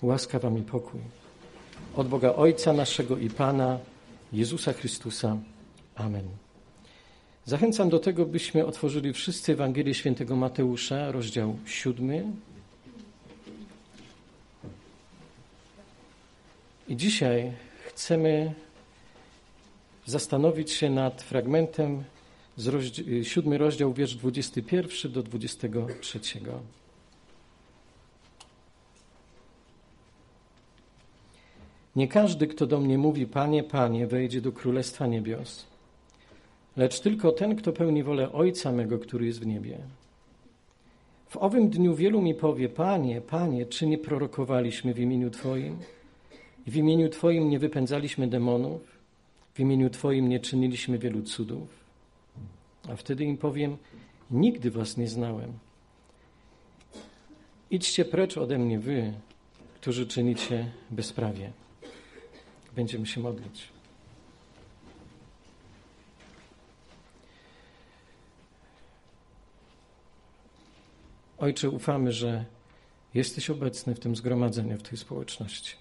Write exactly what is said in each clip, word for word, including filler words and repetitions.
Łaska wam i pokój od Boga Ojca naszego i Pana Jezusa Chrystusa. Amen. Zachęcam do tego, byśmy otworzyli wszyscy Ewangelię Świętego Mateusza, rozdział siódmy. I dzisiaj chcemy zastanowić się nad fragmentem z rozdział, siódmy rozdział, wiersz dwudziesty pierwszy do dwudziestego trzeciego. Nie każdy, kto do mnie mówi, Panie, Panie, wejdzie do Królestwa Niebios, lecz tylko ten, kto pełni wolę Ojca mego, który jest w niebie. W owym dniu wielu mi powie, Panie, Panie, czy nie prorokowaliśmy w imieniu Twoim? I w imieniu Twoim nie wypędzaliśmy demonów? W imieniu Twoim nie czyniliśmy wielu cudów? A wtedy im powiem, nigdy was nie znałem. Idźcie precz ode mnie wy, którzy czynicie bezprawie. Będziemy się modlić. Ojcze, ufamy, że jesteś obecny w tym zgromadzeniu, w tej społeczności.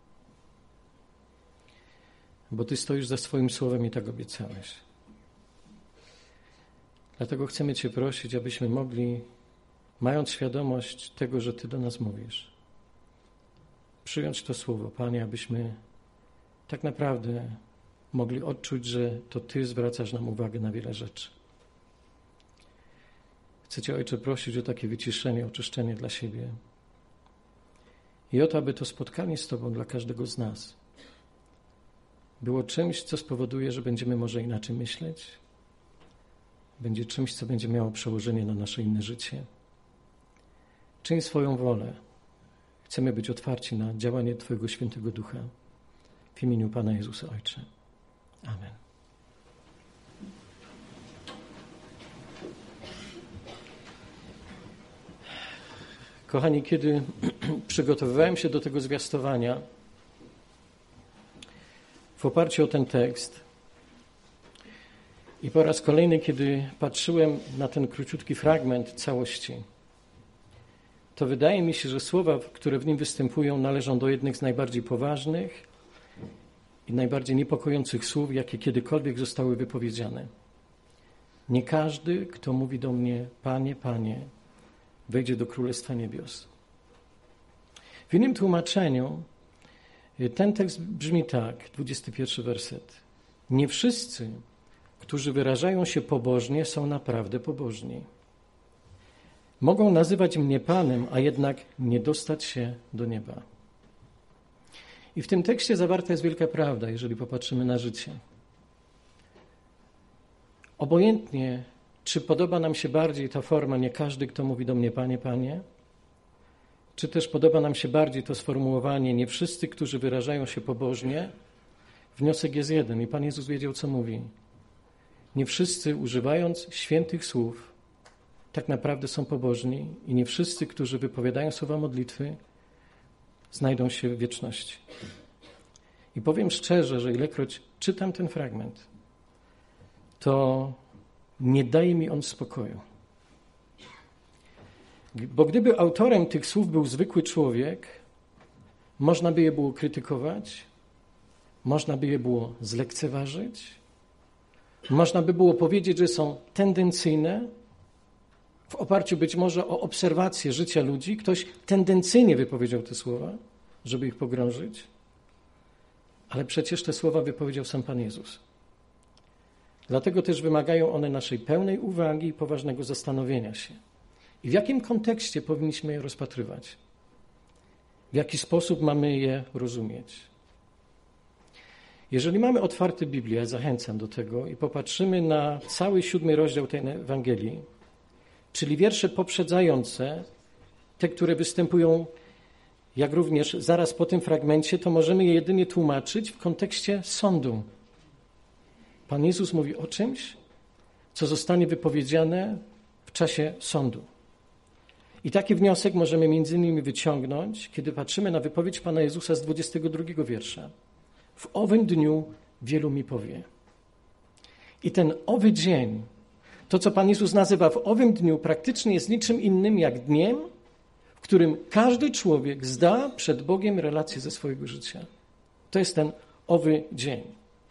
Bo Ty stoisz za swoim słowem i tak obiecałeś. Dlatego chcemy Cię prosić, abyśmy mogli, mając świadomość tego, że Ty do nas mówisz, przyjąć to słowo, Panie, abyśmy tak naprawdę mogli odczuć, że to Ty zwracasz nam uwagę na wiele rzeczy. Chcę Cię, Ojcze, prosić o takie wyciszenie, oczyszczenie dla siebie i o to, aby to spotkanie z Tobą dla każdego z nas było czymś, co spowoduje, że będziemy może inaczej myśleć, będzie czymś, co będzie miało przełożenie na nasze inne życie. Czyń swoją wolę. Chcemy być otwarci na działanie Twojego Świętego Ducha. W imieniu Pana Jezusa, Ojcze. Amen. Kochani, kiedy przygotowywałem się do tego zwiastowania, w oparciu o ten tekst i po raz kolejny, kiedy patrzyłem na ten króciutki fragment całości, to wydaje mi się, że słowa, które w nim występują, należą do jednych z najbardziej poważnych i najbardziej niepokojących słów, jakie kiedykolwiek zostały wypowiedziane. Nie każdy, kto mówi do mnie, Panie, Panie, wejdzie do Królestwa Niebios. W innym tłumaczeniu ten tekst brzmi tak, dwudziesty pierwszy werset. Nie wszyscy, którzy wyrażają się pobożnie, są naprawdę pobożni. Mogą nazywać mnie Panem, a jednak nie dostać się do nieba. I w tym tekście zawarta jest wielka prawda, jeżeli popatrzymy na życie. Obojętnie, czy podoba nam się bardziej ta forma, nie każdy, kto mówi do mnie Panie, Panie, czy też podoba nam się bardziej to sformułowanie, nie wszyscy, którzy wyrażają się pobożnie, wniosek jest jeden i Pan Jezus wiedział, co mówi. Nie wszyscy, używając świętych słów, tak naprawdę są pobożni i nie wszyscy, którzy wypowiadają słowa modlitwy, znajdą się w wieczności. I powiem szczerze, że ilekroć czytam ten fragment, to nie daje mi on spokoju. Bo gdyby autorem tych słów był zwykły człowiek, można by je było krytykować, można by je było zlekceważyć, można by było powiedzieć, że są tendencyjne, w oparciu być może o obserwację życia ludzi. Ktoś tendencyjnie wypowiedział te słowa, żeby ich pogrążyć, ale przecież te słowa wypowiedział sam Pan Jezus. Dlatego też wymagają one naszej pełnej uwagi i poważnego zastanowienia się. I w jakim kontekście powinniśmy je rozpatrywać? W jaki sposób mamy je rozumieć? Jeżeli mamy otwarte Biblię, ja zachęcam do tego i popatrzymy na cały siódmy rozdział tej Ewangelii, czyli wiersze poprzedzające, te, które występują, jak również zaraz po tym fragmencie, to możemy je jedynie tłumaczyć w kontekście sądu. Pan Jezus mówi o czymś, co zostanie wypowiedziane w czasie sądu. I taki wniosek możemy między innymi wyciągnąć, kiedy patrzymy na wypowiedź Pana Jezusa z dwudziestego drugiego wiersza. W owym dniu wielu mi powie. I ten owy dzień, to co Pan Jezus nazywa w owym dniu, praktycznie jest niczym innym jak dniem, w którym każdy człowiek zda przed Bogiem relację ze swojego życia. To jest ten owy dzień.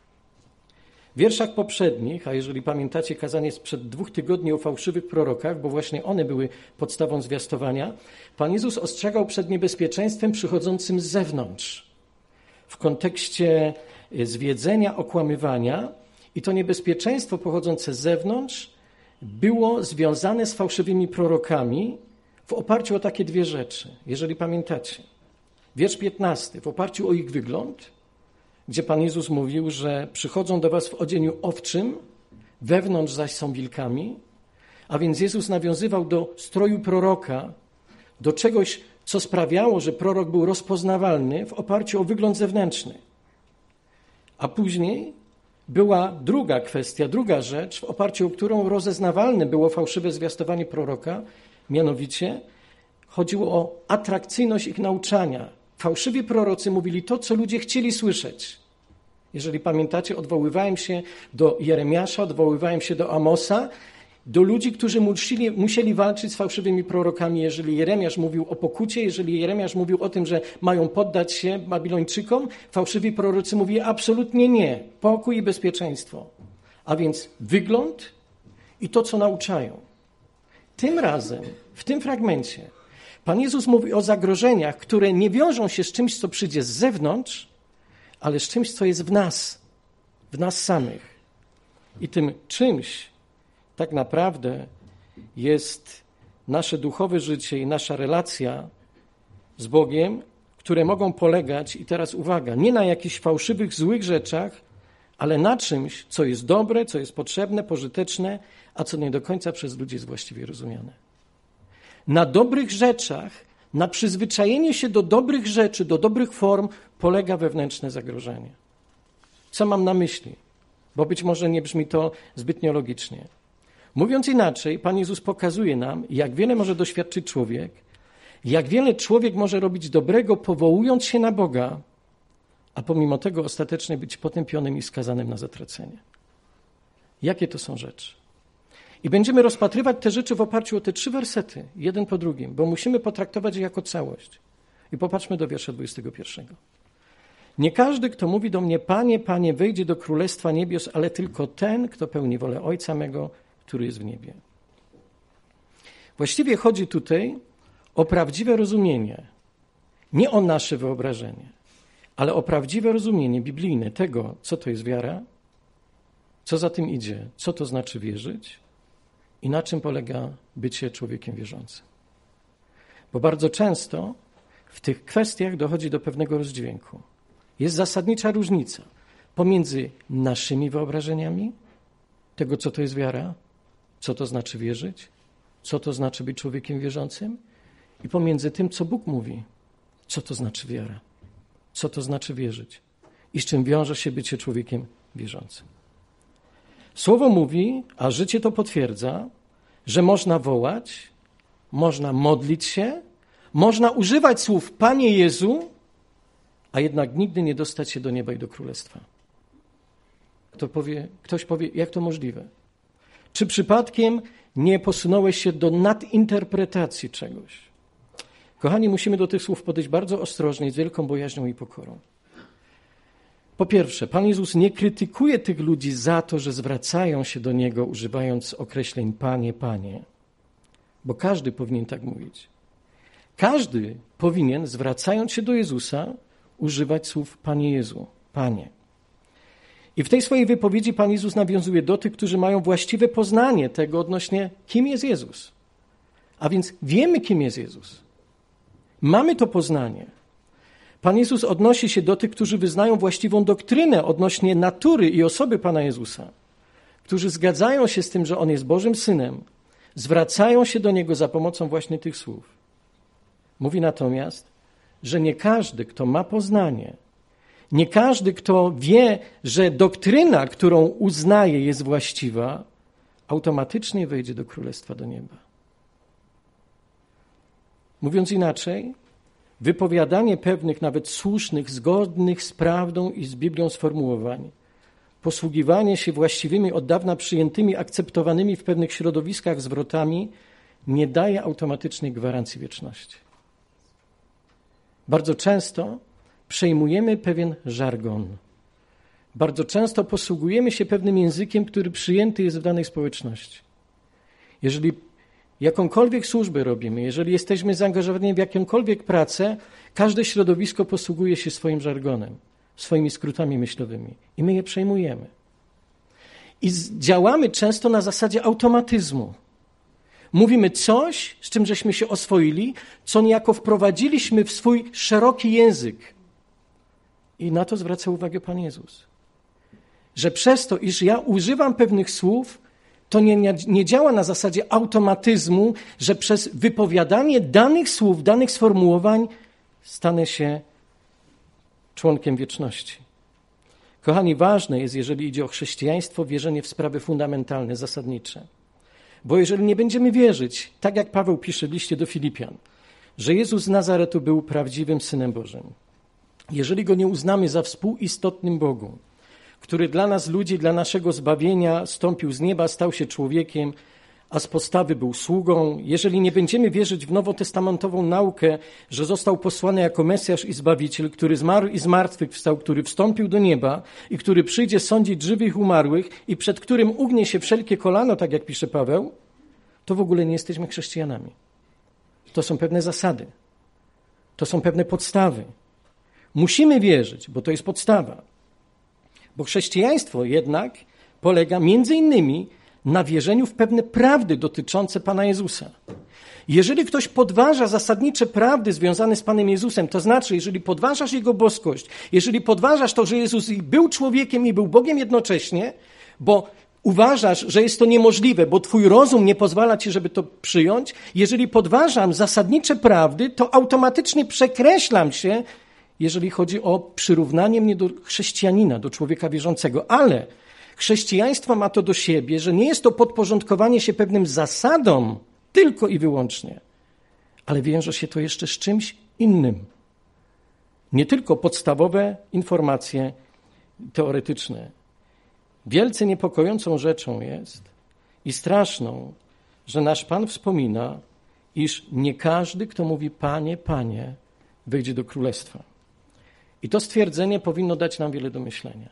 W wierszach poprzednich, a jeżeli pamiętacie kazanie sprzed dwóch tygodni o fałszywych prorokach, bo właśnie one były podstawą zwiastowania, Pan Jezus ostrzegał przed niebezpieczeństwem przychodzącym z zewnątrz. W kontekście zwiedzenia, okłamywania, i to niebezpieczeństwo pochodzące z zewnątrz było związane z fałszywymi prorokami w oparciu o takie dwie rzeczy, jeżeli pamiętacie. Wiersz piętnasty, w oparciu o ich wygląd, gdzie Pan Jezus mówił, że przychodzą do was w odzieniu owczym, wewnątrz zaś są wilkami, a więc Jezus nawiązywał do stroju proroka, do czegoś, co sprawiało, że prorok był rozpoznawalny w oparciu o wygląd zewnętrzny. A później była druga kwestia, druga rzecz, w oparciu o którą rozeznawalne było fałszywe zwiastowanie proroka, mianowicie chodziło o atrakcyjność ich nauczania. Fałszywi prorocy mówili to, co ludzie chcieli słyszeć. Jeżeli pamiętacie, odwoływałem się do Jeremiasza, odwoływałem się do Amosa, do ludzi, którzy musieli, musieli walczyć z fałszywymi prorokami. Jeżeli Jeremiasz mówił o pokucie, jeżeli Jeremiasz mówił o tym, że mają poddać się Babilończykom, fałszywi prorocy mówili absolutnie nie, pokój i bezpieczeństwo. A więc wygląd i to, co nauczają. Tym razem, w tym fragmencie, Pan Jezus mówi o zagrożeniach, które nie wiążą się z czymś, co przyjdzie z zewnątrz, ale z czymś, co jest w nas, w nas samych. I tym czymś tak naprawdę jest nasze duchowe życie i nasza relacja z Bogiem, które mogą polegać, i teraz uwaga, nie na jakichś fałszywych, złych rzeczach, ale na czymś, co jest dobre, co jest potrzebne, pożyteczne, a co nie do końca przez ludzi jest właściwie rozumiane. Na dobrych rzeczach, na przyzwyczajenie się do dobrych rzeczy, do dobrych form polega wewnętrzne zagrożenie. Co mam na myśli? Bo być może nie brzmi to zbytnio logicznie. Mówiąc inaczej, Pan Jezus pokazuje nam, jak wiele może doświadczyć człowiek, jak wiele człowiek może robić dobrego, powołując się na Boga, a pomimo tego ostatecznie być potępionym i skazanym na zatracenie. Jakie to są rzeczy? I będziemy rozpatrywać te rzeczy w oparciu o te trzy wersety, jeden po drugim, bo musimy potraktować je jako całość. I popatrzmy do wiersza dwudziestego pierwszego. Nie każdy, kto mówi do mnie, Panie, Panie, wejdzie do Królestwa Niebios, ale tylko ten, kto pełni wolę Ojca mego, który jest w niebie. Właściwie chodzi tutaj o prawdziwe rozumienie, nie o nasze wyobrażenie, ale o prawdziwe rozumienie biblijne tego, co to jest wiara, co za tym idzie, co to znaczy wierzyć i na czym polega bycie człowiekiem wierzącym. Bo bardzo często w tych kwestiach dochodzi do pewnego rozdźwięku. Jest zasadnicza różnica pomiędzy naszymi wyobrażeniami tego, co to jest wiara, co to znaczy wierzyć, co to znaczy być człowiekiem wierzącym i pomiędzy tym, co Bóg mówi, co to znaczy wiara, co to znaczy wierzyć i z czym wiąże się bycie człowiekiem wierzącym. Słowo mówi, a życie to potwierdza, że można wołać, można modlić się, można używać słów Panie Jezu, a jednak nigdy nie dostać się do nieba i do królestwa. Kto powie, ktoś powie, jak to możliwe? Czy przypadkiem nie posunąłeś się do nadinterpretacji czegoś? Kochani, musimy do tych słów podejść bardzo ostrożnie, z wielką bojaźnią i pokorą. Po pierwsze, Pan Jezus nie krytykuje tych ludzi za to, że zwracają się do Niego, używając określeń Panie, Panie, bo każdy powinien tak mówić. Każdy powinien, zwracając się do Jezusa, używać słów Panie Jezu, Panie. I w tej swojej wypowiedzi Pan Jezus nawiązuje do tych, którzy mają właściwe poznanie tego odnośnie, kim jest Jezus. A więc wiemy, kim jest Jezus. Mamy to poznanie. Pan Jezus odnosi się do tych, którzy wyznają właściwą doktrynę odnośnie natury i osoby Pana Jezusa, którzy zgadzają się z tym, że On jest Bożym Synem, zwracają się do Niego za pomocą właśnie tych słów. Mówi natomiast, że nie każdy, kto ma poznanie, nie każdy, kto wie, że doktryna, którą uznaje, jest właściwa, automatycznie wejdzie do Królestwa do nieba. Mówiąc inaczej, wypowiadanie pewnych, nawet słusznych, zgodnych z prawdą i z Biblią sformułowań, posługiwanie się właściwymi, od dawna przyjętymi, akceptowanymi w pewnych środowiskach zwrotami nie daje automatycznej gwarancji wieczności. Bardzo często przejmujemy pewien żargon. Bardzo często posługujemy się pewnym językiem, który przyjęty jest w danej społeczności. Jeżeli jakąkolwiek służbę robimy, jeżeli jesteśmy zaangażowani w jakąkolwiek pracę, każde środowisko posługuje się swoim żargonem, swoimi skrótami myślowymi i my je przejmujemy. I działamy często na zasadzie automatyzmu. Mówimy coś, z czym żeśmy się oswoili, co niejako wprowadziliśmy w swój szeroki język. I na to zwraca uwagę Pan Jezus. Że przez to, iż ja używam pewnych słów, to nie, nie, nie działa na zasadzie automatyzmu, że przez wypowiadanie danych słów, danych sformułowań stanę się członkiem wieczności. Kochani, ważne jest, jeżeli idzie o chrześcijaństwo, wierzenie w sprawy fundamentalne, zasadnicze. Bo jeżeli nie będziemy wierzyć, tak jak Paweł pisze w liście do Filipian, że Jezus z Nazaretu był prawdziwym Synem Bożym, jeżeli Go nie uznamy za współistotnym Bogu, który dla nas ludzi, dla naszego zbawienia stąpił z nieba, stał się człowiekiem, a z postawy był sługą, jeżeli nie będziemy wierzyć w nowotestamentową naukę, że został posłany jako Mesjasz i Zbawiciel, który zmarł i zmartwychwstał, który wstąpił do nieba i który przyjdzie sądzić żywych i umarłych i przed którym ugnie się wszelkie kolano, tak jak pisze Paweł, to w ogóle nie jesteśmy chrześcijanami. To są pewne zasady. To są pewne podstawy. Musimy wierzyć, bo to jest podstawa. Bo chrześcijaństwo jednak polega między innymi na wierzeniu w pewne prawdy dotyczące Pana Jezusa. Jeżeli ktoś podważa zasadnicze prawdy związane z Panem Jezusem, to znaczy, jeżeli podważasz Jego boskość, jeżeli podważasz to, że Jezus był człowiekiem i był Bogiem jednocześnie, bo uważasz, że jest to niemożliwe, bo twój rozum nie pozwala ci, żeby to przyjąć, jeżeli podważam zasadnicze prawdy, to automatycznie przekreślam się, jeżeli chodzi o przyrównanie mnie do chrześcijanina, do człowieka wierzącego. Ale chrześcijaństwo ma to do siebie, że nie jest to podporządkowanie się pewnym zasadom tylko i wyłącznie, ale wiąże się to jeszcze z czymś innym. Nie tylko podstawowe informacje teoretyczne. Wielce niepokojącą rzeczą jest i straszną, że nasz Pan wspomina, iż nie każdy, kto mówi Panie, Panie, wejdzie do Królestwa. I to stwierdzenie powinno dać nam wiele do myślenia.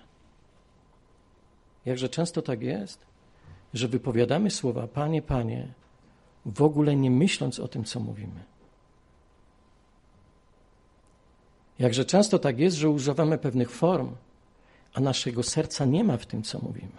Jakże często tak jest, że wypowiadamy słowa Panie, Panie, w ogóle nie myśląc o tym, co mówimy. Jakże często tak jest, że używamy pewnych form, a naszego serca nie ma w tym, co mówimy.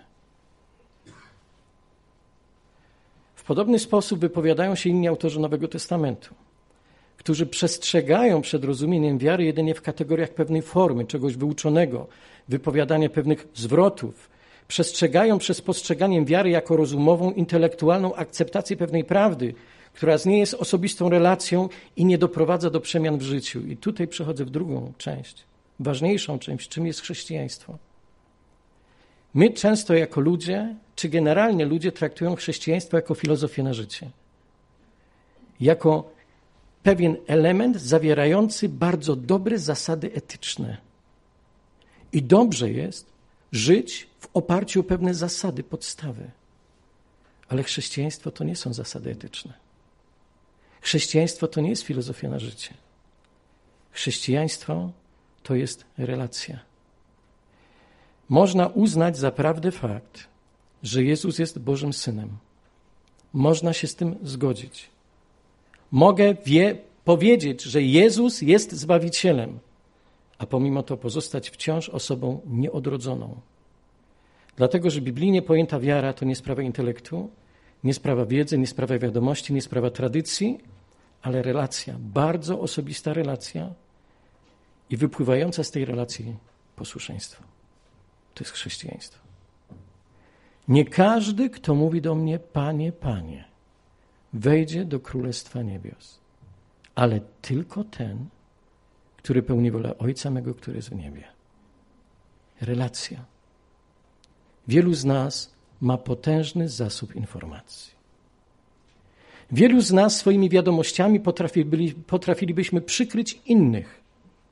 W podobny sposób wypowiadają się inni autorzy Nowego Testamentu, którzy przestrzegają przed rozumieniem wiary jedynie w kategoriach pewnej formy, czegoś wyuczonego, wypowiadania pewnych zwrotów. Przestrzegają przez postrzeganiem wiary jako rozumową, intelektualną akceptację pewnej prawdy, która nie jest osobistą relacją i nie doprowadza do przemian w życiu. I tutaj przechodzę w drugą część, ważniejszą część, czym jest chrześcijaństwo. My często jako ludzie, czy generalnie ludzie traktują chrześcijaństwo jako filozofię na życie. Jako pewien element zawierający bardzo dobre zasady etyczne. I dobrze jest żyć w oparciu o pewne zasady, podstawy. Ale chrześcijaństwo to nie są zasady etyczne. Chrześcijaństwo to nie jest filozofia na życie. Chrześcijaństwo to jest relacja. Można uznać za prawdę fakt, że Jezus jest Bożym Synem. Można się z tym zgodzić. Mogę wie, powiedzieć, że Jezus jest Zbawicielem, a pomimo to pozostać wciąż osobą nieodrodzoną. Dlatego, że biblijnie pojęta wiara to nie sprawa intelektu, nie sprawa wiedzy, nie sprawa wiadomości, nie sprawa tradycji, ale relacja, bardzo osobista relacja i wypływająca z tej relacji posłuszeństwo. To jest chrześcijaństwo. Nie każdy, kto mówi do mnie Panie, Panie, wejdzie do Królestwa Niebios, ale tylko ten, który pełni wolę Ojca mego, który jest w niebie. Relacja. Wielu z nas ma potężny zasób informacji. Wielu z nas swoimi wiadomościami potrafili, potrafilibyśmy przykryć innych.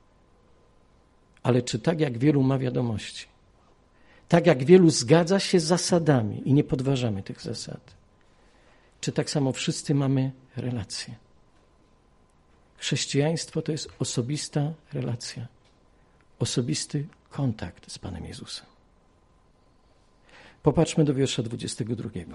Ale czy tak jak wielu ma wiadomości? Tak jak wielu zgadza się z zasadami i nie podważamy tych zasad? Czy tak samo wszyscy mamy relacje? Chrześcijaństwo to jest osobista relacja, osobisty kontakt z Panem Jezusem. Popatrzmy do wiersza dwudziestego drugiego.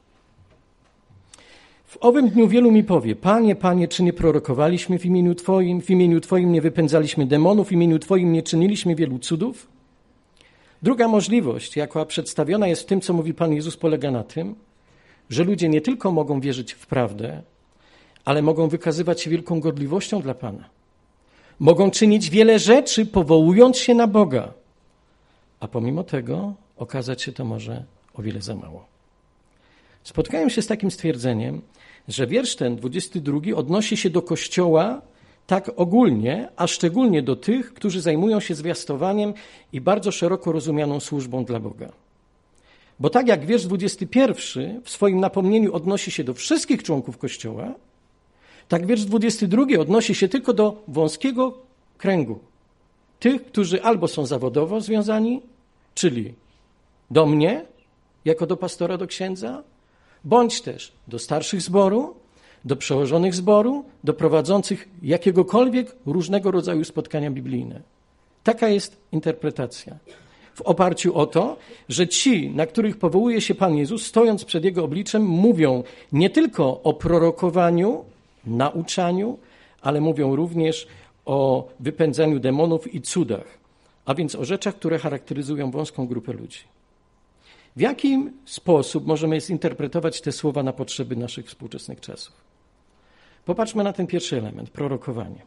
W owym dniu wielu mi powie: Panie, Panie, czy nie prorokowaliśmy w imieniu Twoim, w imieniu Twoim nie wypędzaliśmy demonów, w imieniu Twoim nie czyniliśmy wielu cudów? Druga możliwość, jaka przedstawiona jest w tym, co mówi Pan Jezus, polega na tym, że ludzie nie tylko mogą wierzyć w prawdę, ale mogą wykazywać się wielką gorliwością dla Pana. Mogą czynić wiele rzeczy, powołując się na Boga, a pomimo tego okazać się to może o wiele za mało. Spotkałem się z takim stwierdzeniem, że wiersz ten, dwudziesty drugi, odnosi się do Kościoła tak ogólnie, a szczególnie do tych, którzy zajmują się zwiastowaniem i bardzo szeroko rozumianą służbą dla Boga. Bo tak jak wiersz dwudziesty pierwszy w swoim napomnieniu odnosi się do wszystkich członków Kościoła, tak wiersz dwudziesty drugi odnosi się tylko do wąskiego kręgu. Tych, którzy albo są zawodowo związani, czyli do mnie, jako do pastora, do księdza, bądź też do starszych zboru, do przełożonych zboru, do prowadzących jakiegokolwiek różnego rodzaju spotkania biblijne. Taka jest interpretacja. W oparciu o to, że ci, na których powołuje się Pan Jezus, stojąc przed Jego obliczem, mówią nie tylko o prorokowaniu, nauczaniu, ale mówią również o wypędzaniu demonów i cudach, a więc o rzeczach, które charakteryzują wąską grupę ludzi. W jaki sposób możemy zinterpretować te słowa na potrzeby naszych współczesnych czasów? Popatrzmy na ten pierwszy element, prorokowanie.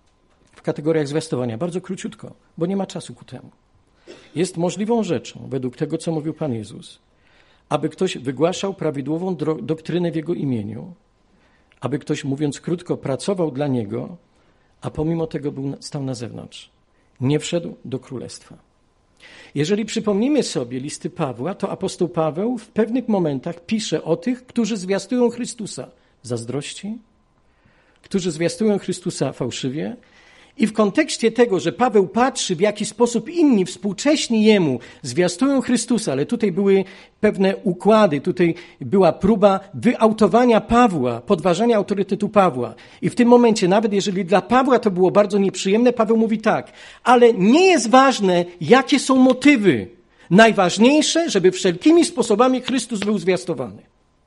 W kategoriach zwiastowania, bardzo króciutko, bo nie ma czasu ku temu. Jest możliwą rzeczą, według tego, co mówił Pan Jezus, aby ktoś wygłaszał prawidłową doktrynę w Jego imieniu, aby ktoś, mówiąc krótko, pracował dla Niego, a pomimo tego był, stał na zewnątrz. Nie wszedł do królestwa. Jeżeli przypomnimy sobie listy Pawła, to apostoł Paweł w pewnych momentach pisze o tych, którzy zwiastują Chrystusa zazdrości, którzy zwiastują Chrystusa fałszywie. I w kontekście tego, że Paweł patrzy, w jaki sposób inni współcześni jemu zwiastują Chrystusa, ale tutaj były pewne układy, tutaj była próba wyautowania Pawła, podważania autorytetu Pawła. I w tym momencie, nawet jeżeli dla Pawła to było bardzo nieprzyjemne, Paweł mówi tak, ale nie jest ważne, jakie są motywy. Najważniejsze, żeby wszelkimi sposobami Chrystus był zwiastowany.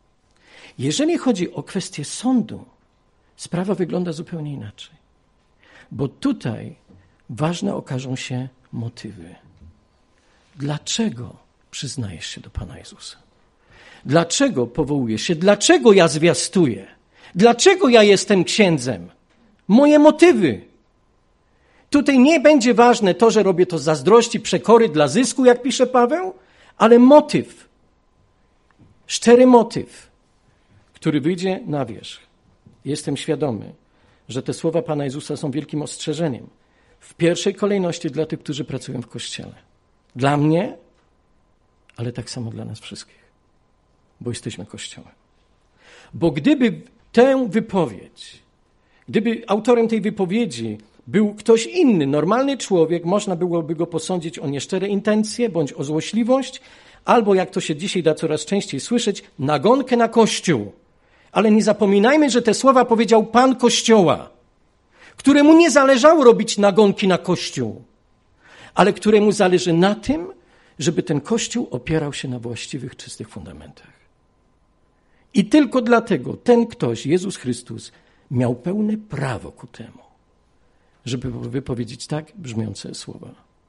Jeżeli chodzi o kwestię sądu, sprawa wygląda zupełnie inaczej. Bo tutaj ważne okażą się motywy. Dlaczego przyznajesz się do Pana Jezusa? Dlaczego powołujesz się? Dlaczego ja zwiastuję? Dlaczego ja jestem księdzem? Moje motywy. Tutaj nie będzie ważne to, że robię to z zazdrości, przekory dla zysku, jak pisze Paweł, ale motyw. Szczery motyw, który wyjdzie na wierzch. Jestem świadomy, że te słowa Pana Jezusa są wielkim ostrzeżeniem. W pierwszej kolejności dla tych, którzy pracują w Kościele. Dla mnie, ale tak samo dla nas wszystkich. Bo jesteśmy Kościołem. Bo gdyby tę wypowiedź, gdyby autorem tej wypowiedzi był ktoś inny, normalny człowiek, można byłoby go posądzić o nieszczere intencje, bądź o złośliwość, albo jak to się dzisiaj da coraz częściej słyszeć, nagonkę na Kościół. Ale nie zapominajmy, że te słowa powiedział Pan Kościoła, któremu nie zależało robić nagonki na Kościół, ale któremu zależy na tym, żeby ten Kościół opierał się na właściwych, czystych fundamentach. I tylko dlatego ten ktoś, Jezus Chrystus, miał pełne prawo ku temu, żeby wypowiedzieć tak brzmiące słowa.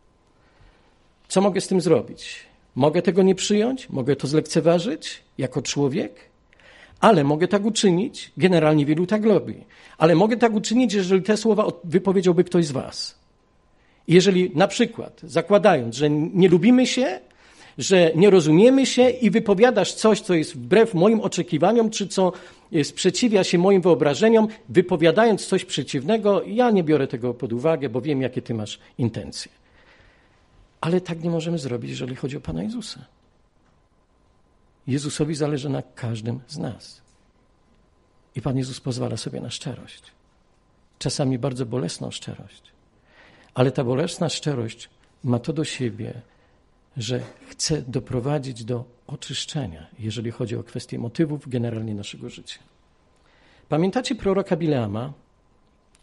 Co mogę z tym zrobić? Mogę tego nie przyjąć? Mogę to zlekceważyć jako człowiek? Ale mogę tak uczynić, generalnie wielu tak robi, ale mogę tak uczynić, jeżeli te słowa wypowiedziałby ktoś z was. Jeżeli na przykład, zakładając, że nie lubimy się, że nie rozumiemy się i wypowiadasz coś, co jest wbrew moim oczekiwaniom, czy co sprzeciwia się moim wyobrażeniom, wypowiadając coś przeciwnego, ja nie biorę tego pod uwagę, bo wiem, jakie ty masz intencje. Ale tak nie możemy zrobić, jeżeli chodzi o Pana Jezusa. Jezusowi zależy na każdym z nas. I Pan Jezus pozwala sobie na szczerość. Czasami bardzo bolesną szczerość. Ale ta bolesna szczerość ma to do siebie, że chce doprowadzić do oczyszczenia, jeżeli chodzi o kwestie motywów generalnie naszego życia. Pamiętacie proroka Bileama,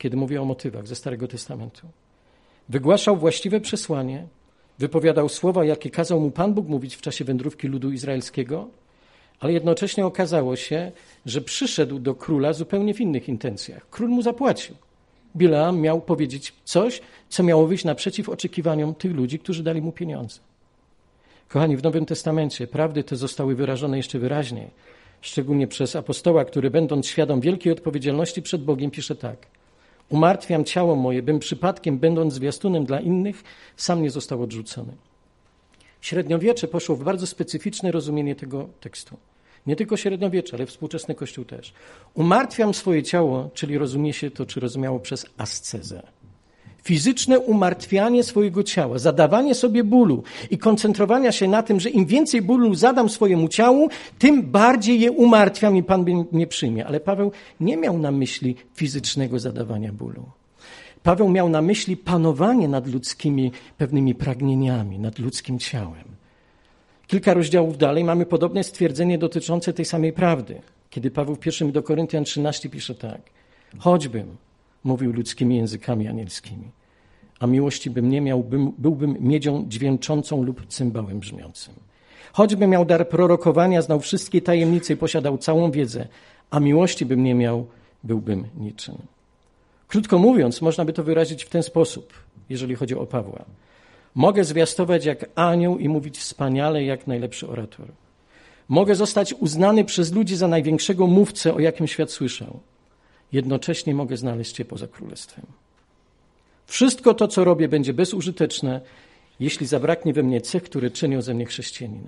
kiedy mówię o motywach ze Starego Testamentu. Wygłaszał właściwe przesłanie, wypowiadał słowa, jakie kazał mu Pan Bóg mówić w czasie wędrówki ludu izraelskiego, ale jednocześnie okazało się, że przyszedł do króla zupełnie w innych intencjach. Król mu zapłacił. Bileam miał powiedzieć coś, co miało wyjść naprzeciw oczekiwaniom tych ludzi, którzy dali mu pieniądze. Kochani, w Nowym Testamencie prawdy te zostały wyrażone jeszcze wyraźniej, szczególnie przez apostoła, który będąc świadom wielkiej odpowiedzialności przed Bogiem pisze tak: umartwiam ciało moje, bym przypadkiem, będąc zwiastunem dla innych, sam nie został odrzucony. Średniowiecze poszło w bardzo specyficzne rozumienie tego tekstu. Nie tylko średniowiecze, ale współczesny Kościół też. Umartwiam swoje ciało, czyli rozumie się to, czy rozumiało przez ascezę. Fizyczne umartwianie swojego ciała, zadawanie sobie bólu i koncentrowania się na tym, że im więcej bólu zadam swojemu ciału, tym bardziej je umartwiam i Pan mnie przyjmie. Ale Paweł nie miał na myśli fizycznego zadawania bólu. Paweł miał na myśli panowanie nad ludzkimi pewnymi pragnieniami, nad ludzkim ciałem. Kilka rozdziałów dalej mamy podobne stwierdzenie dotyczące tej samej prawdy, kiedy Paweł w pierwszym do Koryntian trzynaście pisze tak: choćbym mówił ludzkimi językami anielskimi, a miłości bym nie miał, bym, byłbym miedzią dźwięczącą lub cymbałem brzmiącym. Choćbym miał dar prorokowania, znał wszystkie tajemnice i posiadał całą wiedzę, a miłości bym nie miał, byłbym niczym. Krótko mówiąc, można by to wyrazić w ten sposób, jeżeli chodzi o Pawła. Mogę zwiastować jak anioł i mówić wspaniale jak najlepszy orator. Mogę zostać uznany przez ludzi za największego mówcę, o jakim świat słyszał. Jednocześnie mogę znaleźć się poza królestwem. Wszystko to, co robię, będzie bezużyteczne, jeśli zabraknie we mnie cech, które czynią ze mnie chrześcijanina.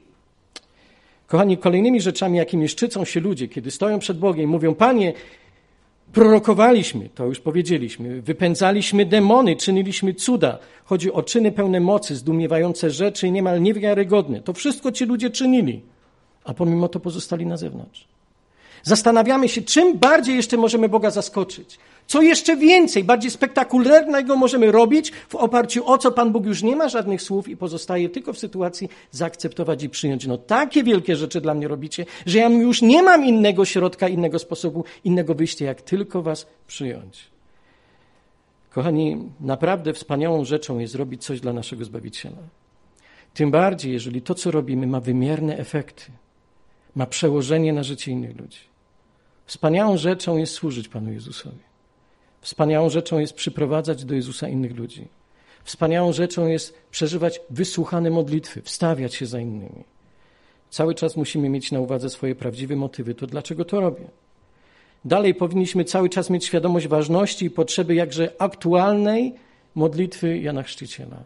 Kochani, kolejnymi rzeczami, jakimi szczycą się ludzie, kiedy stoją przed Bogiem i mówią: Panie, prorokowaliśmy, to już powiedzieliśmy, wypędzaliśmy demony, czyniliśmy cuda. Chodzi o czyny pełne mocy, zdumiewające rzeczy i niemal niewiarygodne. To wszystko ci ludzie czynili, a pomimo to pozostali na zewnątrz. Zastanawiamy się, czym bardziej jeszcze możemy Boga zaskoczyć. Co jeszcze więcej, bardziej spektakularnego możemy robić w oparciu o co Pan Bóg już nie ma żadnych słów i pozostaje tylko w sytuacji zaakceptować i przyjąć. No takie wielkie rzeczy dla mnie robicie, że ja już nie mam innego środka, innego sposobu, innego wyjścia, jak tylko was przyjąć. Kochani, naprawdę wspaniałą rzeczą jest robić coś dla naszego Zbawiciela. Tym bardziej, jeżeli to, co robimy, ma wymierne efekty, ma przełożenie na życie innych ludzi. Wspaniałą rzeczą jest służyć Panu Jezusowi. Wspaniałą rzeczą jest przyprowadzać do Jezusa innych ludzi. Wspaniałą rzeczą jest przeżywać wysłuchane modlitwy, wstawiać się za innymi. Cały czas musimy mieć na uwadze swoje prawdziwe motywy. To dlaczego to robię? Dalej powinniśmy cały czas mieć świadomość ważności i potrzeby jakże aktualnej modlitwy Jana Chrzciciela.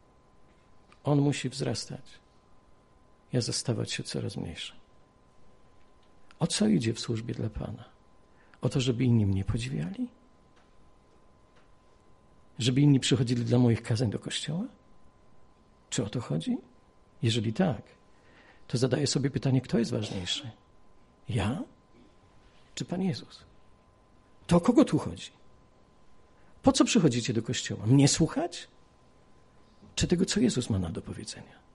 On musi wzrastać. Ja zastawać się coraz mniejszy. O co idzie w służbie dla Pana? O to, żeby inni mnie podziwiali? Żeby inni przychodzili dla moich kazań do kościoła? Czy o to chodzi? Jeżeli tak, to zadaję sobie pytanie, kto jest ważniejszy? Ja? Czy Pan Jezus? To o kogo tu chodzi? Po co przychodzicie do kościoła? Mnie słuchać? Czy tego, co Jezus ma nam do powiedzenia?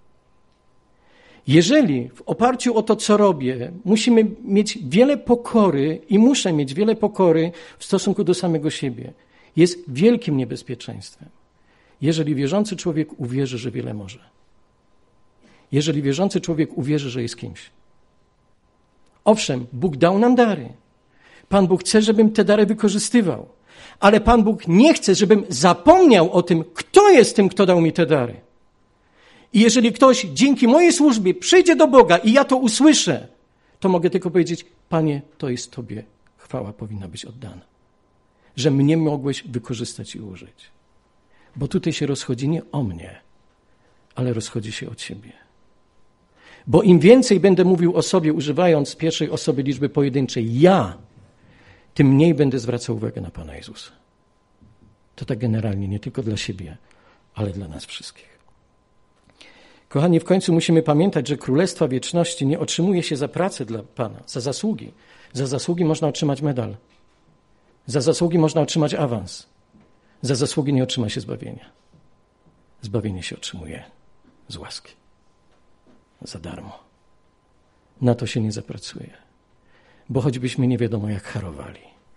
Jeżeli w oparciu o to, co robię, musimy mieć wiele pokory i muszę mieć wiele pokory w stosunku do samego siebie, jest wielkim niebezpieczeństwem. Jeżeli wierzący człowiek uwierzy, że wiele może. Jeżeli wierzący człowiek uwierzy, że jest kimś. Owszem, Bóg dał nam dary. Pan Bóg chce, żebym te dary wykorzystywał. Ale Pan Bóg nie chce, żebym zapomniał o tym, kto jest tym, kto dał mi te dary. I jeżeli ktoś dzięki mojej służbie przyjdzie do Boga i ja to usłyszę, to mogę tylko powiedzieć: Panie, to jest Tobie chwała powinna być oddana. Że mnie mogłeś wykorzystać i użyć. Bo tutaj się rozchodzi nie o mnie, ale rozchodzi się o Ciebie. Bo im więcej będę mówił o sobie, używając pierwszej osoby liczby pojedynczej ja, tym mniej będę zwracał uwagę na Pana Jezusa. To tak generalnie, nie tylko dla siebie, ale dla nas wszystkich. Kochani, w końcu musimy pamiętać, że Królestwa Wieczności nie otrzymuje się za pracę dla Pana, za zasługi. Za zasługi można otrzymać medal. Za zasługi można otrzymać awans. Za zasługi nie otrzyma się zbawienia. Zbawienie się otrzymuje z łaski. Za darmo. Na to się nie zapracuje. Bo choćbyśmy nie wiadomo jak harowali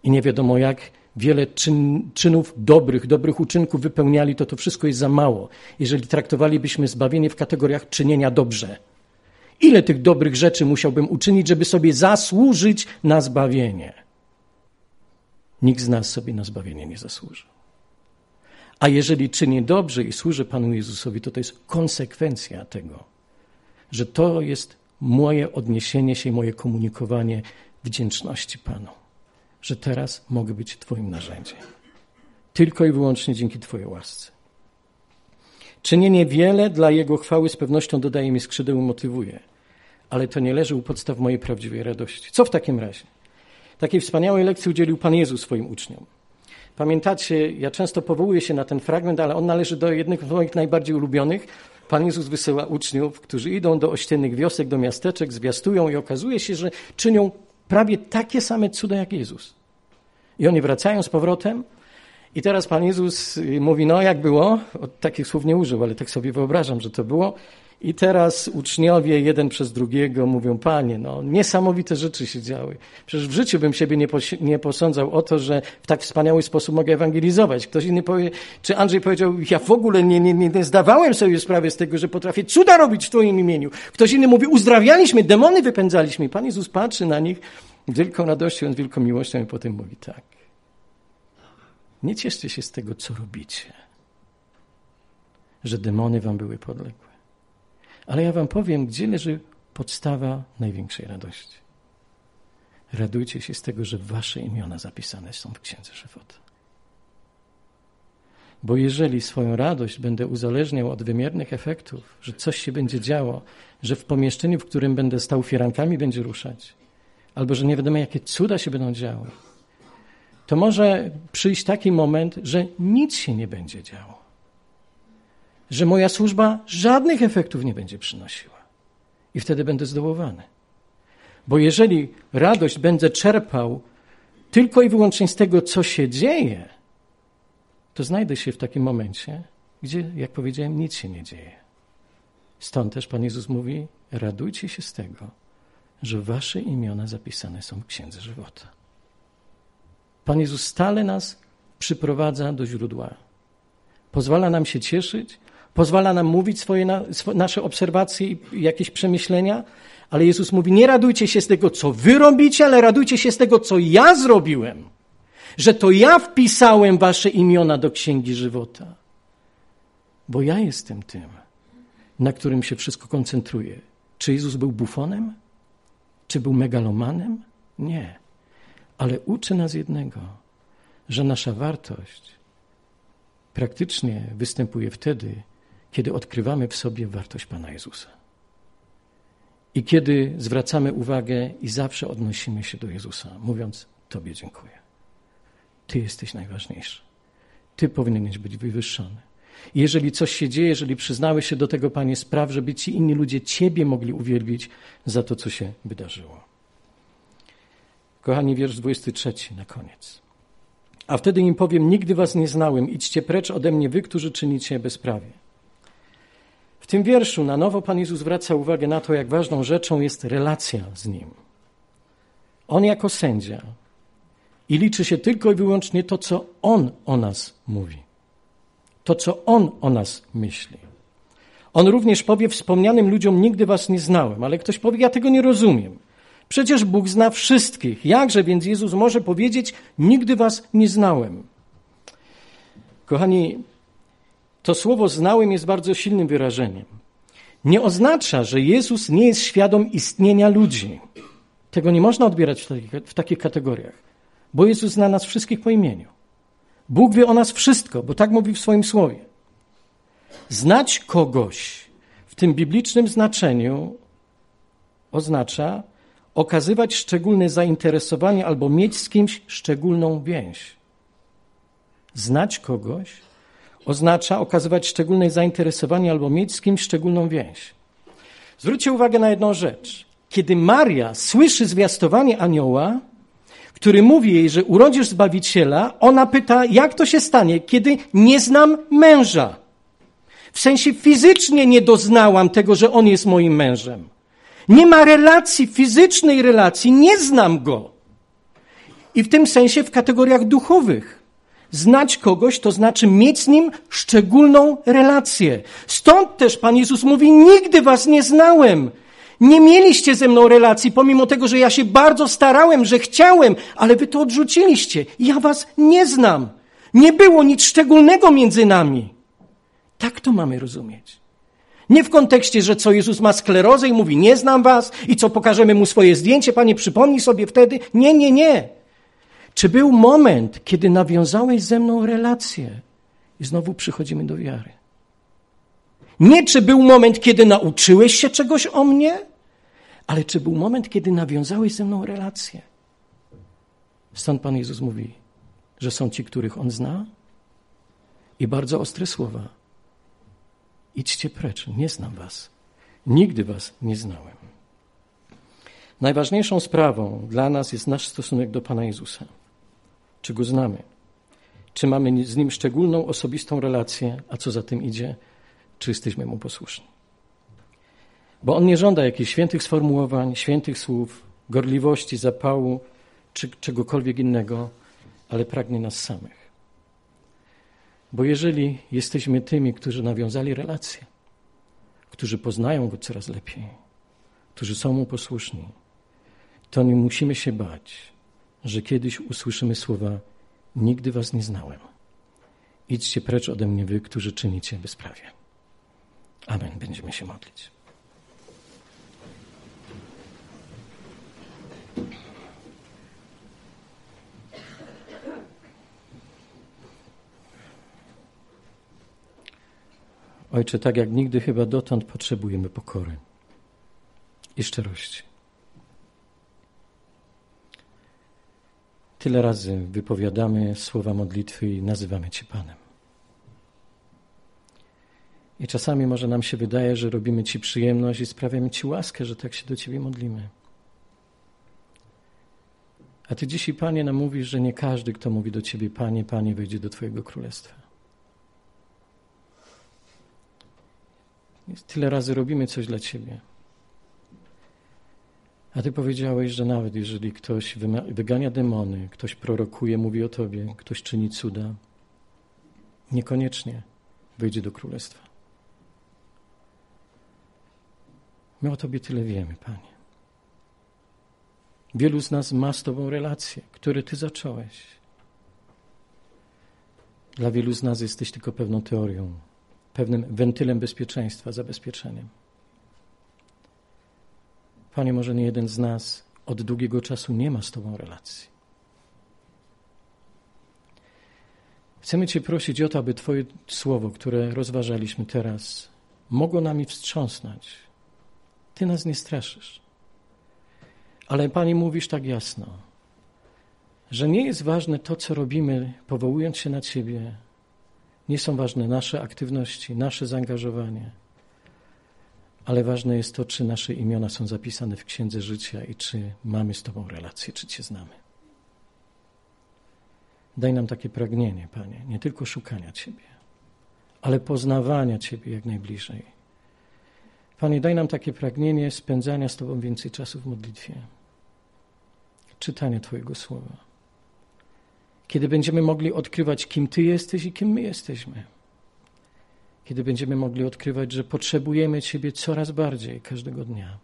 i nie wiadomo jak wiele czyn, czynów dobrych, dobrych uczynków wypełniali, to to wszystko jest za mało. Jeżeli traktowalibyśmy zbawienie w kategoriach czynienia dobrze. Ile tych dobrych rzeczy musiałbym uczynić, żeby sobie zasłużyć na zbawienie? Nikt z nas sobie na zbawienie nie zasłuży. A jeżeli czynię dobrze i służę Panu Jezusowi, to to jest konsekwencja tego, że to jest moje odniesienie się, moje komunikowanie wdzięczności Panu. Że teraz mogę być Twoim narzędziem. Tylko i wyłącznie dzięki Twojej łasce. Czynienie wiele dla Jego chwały z pewnością dodaje mi skrzydeł i motywuje. Ale to nie leży u podstaw mojej prawdziwej radości. Co w takim razie? Takiej wspaniałej lekcji udzielił Pan Jezus swoim uczniom. Pamiętacie, ja często powołuję się na ten fragment, ale on należy do jednych z moich najbardziej ulubionych. Pan Jezus wysyła uczniów, którzy idą do ościennych wiosek, do miasteczek, zwiastują i okazuje się, że czynią prawie takie same cuda jak Jezus. I oni wracają z powrotem i teraz Pan Jezus mówi, no jak było? O, takich słów nie użył, ale tak sobie wyobrażam, że to było. I teraz uczniowie jeden przez drugiego mówią, Panie, no niesamowite rzeczy się działy. Przecież w życiu bym siebie nie, pos- nie posądzał o to, że w tak wspaniały sposób mogę ewangelizować. Ktoś inny powie, czy Andrzej powiedział, ja w ogóle nie, nie, nie zdawałem sobie sprawy z tego, że potrafię cuda robić w Twoim imieniu. Ktoś inny mówi, uzdrawialiśmy, demony wypędzaliśmy. Pan Jezus patrzy na nich z wielką radością, z wielką miłością i potem mówi tak. Nie cieszcie się z tego, co robicie, że demony wam były podległe. Ale ja wam powiem, gdzie leży podstawa największej radości. Radujcie się z tego, że wasze imiona zapisane są w Księdze Żywota. Bo jeżeli swoją radość będę uzależniał od wymiernych efektów, że coś się będzie działo, że w pomieszczeniu, w którym będę stał, firankami będzie ruszać, albo że nie wiadomo, jakie cuda się będą działy, to może przyjść taki moment, że nic się nie będzie działo. Że moja służba żadnych efektów nie będzie przynosiła. I wtedy będę zdołowany. Bo jeżeli radość będę czerpał tylko i wyłącznie z tego, co się dzieje, to znajdę się w takim momencie, gdzie, jak powiedziałem, nic się nie dzieje. Stąd też Pan Jezus mówi, radujcie się z tego, że wasze imiona zapisane są w Księdze Żywota. Pan Jezus stale nas przyprowadza do źródła. Pozwala nam się cieszyć, pozwala nam mówić swoje, nasze obserwacje i jakieś przemyślenia, ale Jezus mówi, nie radujcie się z tego, co wy robicie, ale radujcie się z tego, co ja zrobiłem. Że to ja wpisałem wasze imiona do Księgi Żywota. Bo ja jestem tym, na którym się wszystko koncentruje. Czy Jezus był bufonem? Czy był megalomanem? Nie. Ale uczy nas jednego, że nasza wartość praktycznie występuje wtedy, kiedy odkrywamy w sobie wartość Pana Jezusa. I kiedy zwracamy uwagę i zawsze odnosimy się do Jezusa, mówiąc, Tobie dziękuję. Ty jesteś najważniejszy. Ty powinieneś być wywyższony. I jeżeli coś się dzieje, jeżeli przyznałeś się do tego, Panie, spraw, żeby ci inni ludzie Ciebie mogli uwielbić za to, co się wydarzyło. Kochani, wiersz dwudziesty trzeci na koniec. A wtedy im powiem, nigdy was nie znałem, idźcie precz ode mnie, wy, którzy czynicie bezprawie. W tym wierszu na nowo Pan Jezus zwraca uwagę na to, jak ważną rzeczą jest relacja z Nim. On jako sędzia i liczy się tylko i wyłącznie to, co On o nas mówi. To, co On o nas myśli. On również powie wspomnianym ludziom, nigdy was nie znałem, ale ktoś powie, ja tego nie rozumiem. Przecież Bóg zna wszystkich. Jakże więc Jezus może powiedzieć, nigdy was nie znałem? Kochani, to słowo znałem jest bardzo silnym wyrażeniem. Nie oznacza, że Jezus nie jest świadom istnienia ludzi. Tego nie można odbierać w takich, w takich kategoriach, bo Jezus zna nas wszystkich po imieniu. Bóg wie o nas wszystko, bo tak mówi w swoim słowie. Znać kogoś w tym biblicznym znaczeniu oznacza okazywać szczególne zainteresowanie albo mieć z kimś szczególną więź. Znać kogoś oznacza okazywać szczególne zainteresowanie albo mieć z kimś szczególną więź. Zwróćcie uwagę na jedną rzecz. Kiedy Maria słyszy zwiastowanie anioła, który mówi jej, że urodzisz Zbawiciela, ona pyta, jak to się stanie, kiedy nie znam męża. W sensie fizycznie nie doznałam tego, że on jest moim mężem. Nie ma relacji, fizycznej relacji, nie znam go. i w tym sensie w kategoriach duchowych. Znać kogoś to znaczy mieć z nim szczególną relację. Stąd też Pan Jezus mówi, nigdy was nie znałem. Nie mieliście ze mną relacji, pomimo tego, że ja się bardzo starałem, że chciałem, ale wy to odrzuciliście. Ja was nie znam. Nie było nic szczególnego między nami. Tak to mamy rozumieć. Nie w kontekście, że co Jezus ma sklerozę i mówi, nie znam was i co pokażemy mu swoje zdjęcie, Panie, przypomnij sobie wtedy. Nie, nie, nie. Czy był moment, kiedy nawiązałeś ze mną relację i znowu przychodzimy do wiary? Nie czy był moment, kiedy nauczyłeś się czegoś o mnie, ale czy był moment, kiedy nawiązałeś ze mną relację? Stąd Pan Jezus mówi, że są ci, których On zna i bardzo ostre słowa. Idźcie precz, nie znam was. Nigdy was nie znałem. Najważniejszą sprawą dla nas jest nasz stosunek do Pana Jezusa. Czy Go znamy? Czy mamy z Nim szczególną, osobistą relację, a co za tym idzie, czy jesteśmy Mu posłuszni? Bo On nie żąda jakichś świętych sformułowań, świętych słów, gorliwości, zapału, czy czegokolwiek innego, ale pragnie nas samych. Bo jeżeli jesteśmy tymi, którzy nawiązali relacje, którzy poznają Go coraz lepiej, którzy są Mu posłuszni, to nie musimy się bać, że kiedyś usłyszymy słowa: nigdy was nie znałem. Idźcie precz ode mnie wy, którzy czynicie bezprawie. Amen. Będziemy się modlić. Ojcze, tak jak nigdy chyba dotąd potrzebujemy pokory i szczerości. Tyle razy wypowiadamy słowa modlitwy i nazywamy Cię Panem. I czasami może nam się wydaje, że robimy Ci przyjemność i sprawiamy Ci łaskę, że tak się do Ciebie modlimy. A Ty dzisiaj, Panie, nam mówisz, że nie każdy, kto mówi do Ciebie Panie, Panie, wejdzie do Twojego Królestwa. Tyle razy robimy coś dla Ciebie. A Ty powiedziałeś, że nawet jeżeli ktoś wygania demony, ktoś prorokuje, mówi o Tobie, ktoś czyni cuda, niekoniecznie wejdzie do Królestwa. My o Tobie tyle wiemy, Panie. Wielu z nas ma z Tobą relacje, które Ty zacząłeś. Dla wielu z nas jesteś tylko pewną teorią, pewnym wentylem bezpieczeństwa, zabezpieczeniem. Panie, może nie jeden z nas od długiego czasu nie ma z Tobą relacji. Chcemy Cię prosić o to, aby Twoje słowo, które rozważaliśmy teraz, mogło nami wstrząsnąć. Ty nas nie straszysz. Ale Panie, mówisz tak jasno, że nie jest ważne to, co robimy, powołując się na Ciebie. Nie są ważne nasze aktywności, nasze zaangażowanie. Ale ważne jest to, czy nasze imiona są zapisane w Księdze Życia i czy mamy z Tobą relację, czy Cię znamy. Daj nam takie pragnienie, Panie, nie tylko szukania Ciebie, ale poznawania Ciebie jak najbliżej. Panie, daj nam takie pragnienie spędzania z Tobą więcej czasu w modlitwie, czytania Twojego Słowa. Kiedy będziemy mogli odkrywać, kim Ty jesteś i kim my jesteśmy. Kiedy będziemy mogli odkrywać, że potrzebujemy Ciebie coraz bardziej każdego dnia.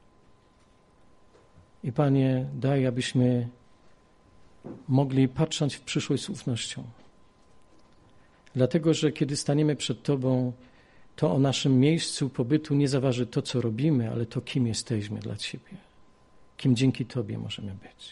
I Panie, daj, abyśmy mogli patrzeć w przyszłość z ufnością. Dlatego, że kiedy staniemy przed Tobą, to o naszym miejscu pobytu nie zaważy to, co robimy, ale to, kim jesteśmy dla Ciebie. Kim dzięki Tobie możemy być.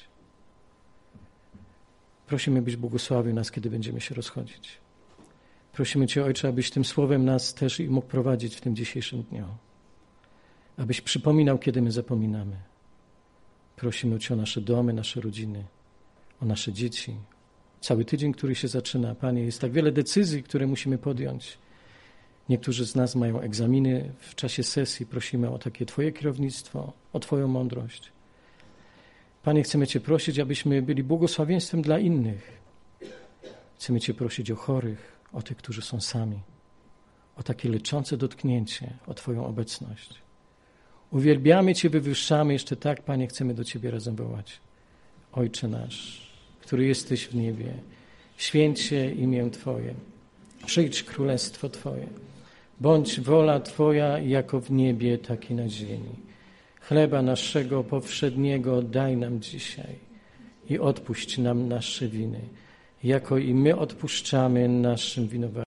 Prosimy, byś błogosławił nas, kiedy będziemy się rozchodzić. Prosimy Cię, Ojcze, abyś tym słowem nas też i mógł prowadzić w tym dzisiejszym dniu. Abyś przypominał, kiedy my zapominamy. Prosimy Cię o nasze domy, nasze rodziny, o nasze dzieci. Cały tydzień, który się zaczyna, Panie, jest tak wiele decyzji, które musimy podjąć. Niektórzy z nas mają egzaminy w czasie sesji. Prosimy o takie Twoje kierownictwo, o Twoją mądrość. Panie, chcemy Cię prosić, abyśmy byli błogosławieństwem dla innych. Chcemy Cię prosić o chorych, o tych, którzy są sami, o takie leczące dotknięcie, o Twoją obecność. Uwielbiamy Cię, wywyższamy, jeszcze tak, Panie, chcemy do Ciebie razem wołać. Ojcze nasz, który jesteś w niebie. Święć się imię Twoje. Przyjdź królestwo Twoje. Bądź wola Twoja jako w niebie, tak i na ziemi. Chleba naszego powszedniego daj nam dzisiaj i odpuść nam nasze winy, jako i my odpuszczamy naszym winowajcom.